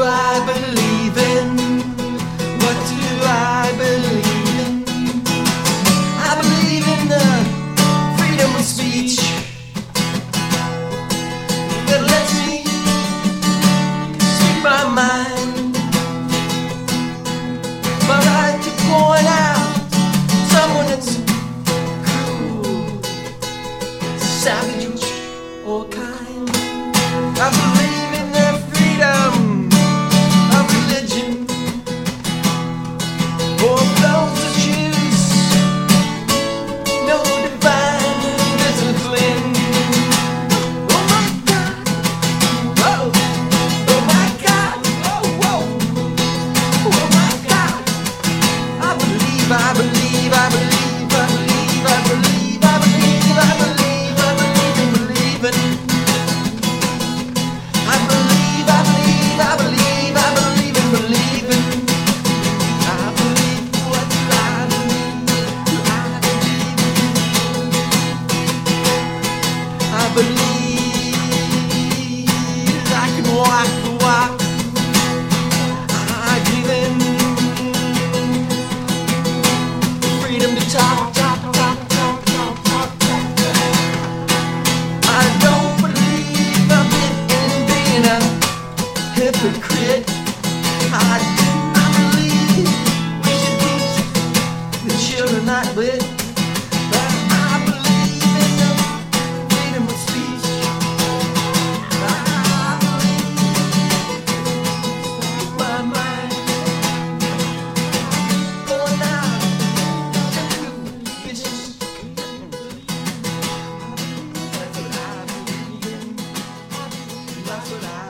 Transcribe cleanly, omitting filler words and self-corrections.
I believe in? What do I believe in? I believe in the freedom of speech that lets me speak my mind, my right to point out someone that's cruel, savage, or kind. I believe in the freedom of religion, or those who choose no divine discipline. Oh my God, oh, oh my God, oh, whoa, oh my God. I believe, I believe, I believe, I believe, I believe, I believe, I believe, I believe in believing. I believe, I believe, I believe, I believe in believing. I believe what I believe, I believe I can walk the walk I give in. Freedom to talk, talk, talk, talk, talk, talk, talk. I don't believe a bit in being a hypocrite. I believe we should teach the children not lit. But I believe in the freedom of speech. I believe my mind going out to vicious. That's what I believe in. That's what I